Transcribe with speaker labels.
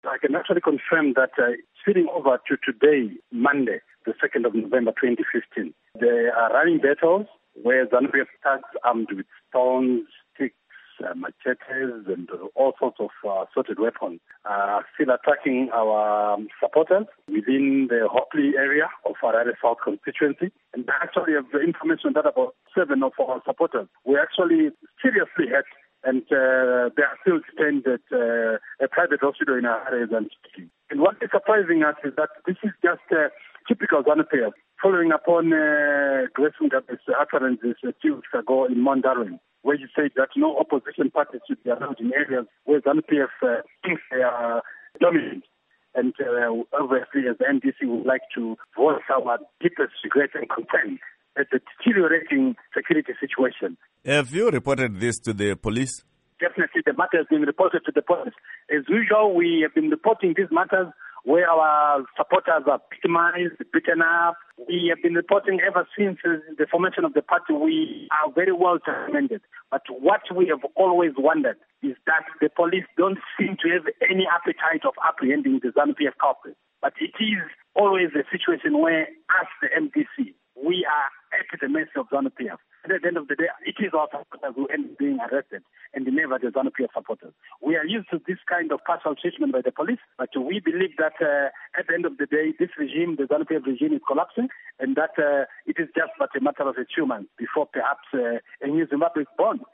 Speaker 1: I can actually confirm that speeding over to today, Monday, the 2nd of November 2015, there are running battles where ZANU-PF thugs armed with stones, sticks, machetes, and all sorts of assorted weapons are still attacking our supporters within the Hopley area of Harare South constituency. And I actually have information that about 7 of our supporters were actually seriously hurt, and they are still detained at a private hospital in Harare. And what is surprising us is that this is just typical ZANU-PF, following upon Grace Mugab's utterances a few weeks ago in Mondarwin, where you said that no opposition parties should be allowed in areas where ZANU-PF thinks they are dominant. And obviously, as the NDC, would like to voice our deepest regret and concern at the deteriorating security situation.
Speaker 2: Have you reported this to the police?
Speaker 1: Definitely, the matter has been reported to the police. As usual, we have been reporting these matters where our supporters are victimized, beaten up. We have been reporting ever since the formation of the party. We are very well documented. But what we have always wondered is that the police don't seem to have any appetite of apprehending the ZANU-PF culprits. But it is always a situation where, as the MDC, we are at the mercy of ZANU-PF. At the end of the day, it is our supporters who end up being arrested, and never the ZANU-PF supporters. We are used to this kind of partial treatment by the police, but we believe that at the end of the day, this regime, the ZANU-PF regime, is collapsing, and that it is just but a matter of a few months before perhaps a new Zimbabwe is born.